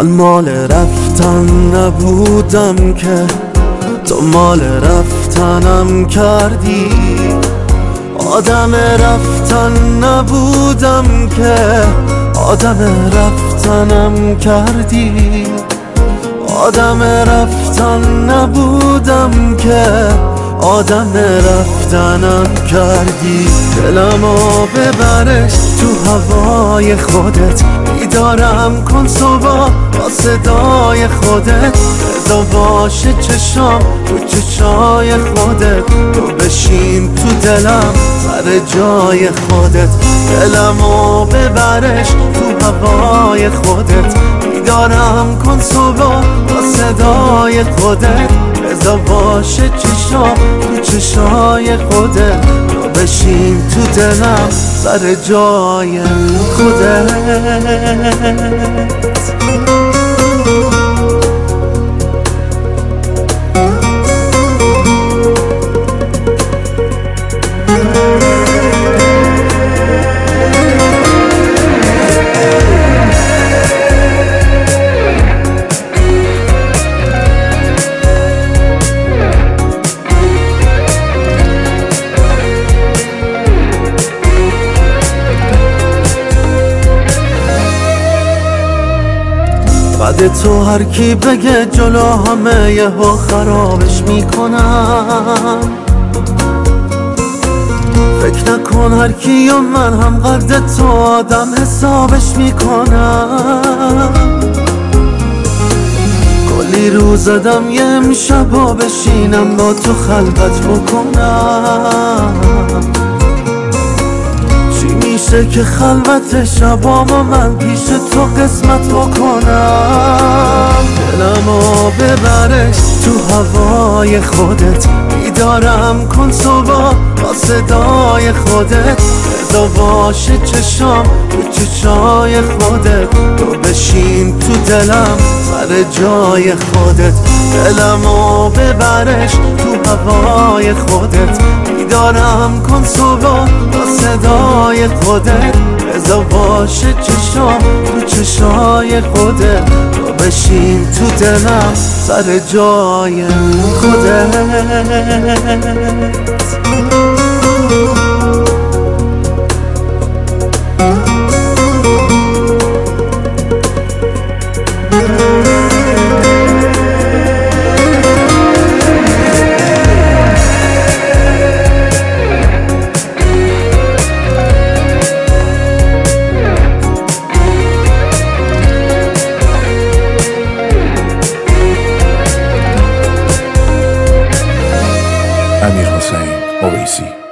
من مال رفتن نبودم که تو مال رفتنم کردی. آدم رفتن نبودم که آدم رفتنم کردی. آدم رفتن نبودم که آدم رفتنم کردی. دلمو ببرش تو هوای خودت، بیدارم کن صبح با صدای خودت. رضا باشه چشام تو چشای خودت، تو بشین تو دلم سر جای خودت. دلمو ببرش تو هوای خودت، بیدارم کن صبح با صدای خودت. رضا باشه چشام تو چشای خودت، تو بشین تو دلم سر جای خودت. بعد تو هر کی بگه جلو همه یهو خرابش میکنم. فکر نکن هر کی و من هم قدر تو آدم حسابش میکنم. کلی رو زدم یه امشبا بشینم با تو خلوت بکنم. میشه که خلوت شبامو من پیش تو قسمت بکنم. دلمو ببرش تو هوای خودت، بیدارم کن صبح با صدای خودت. رضا باشه چشام تو چشای خودت، تو بشین تو دلم سر جای خودت. دلمو ببرش تو هوای خودت، بیدارم کن صبح با صدای خودت. رضا باشه چشام تو چشای خودت، تو بشین تو دلم سر جای خودت. امیرحسین اویسی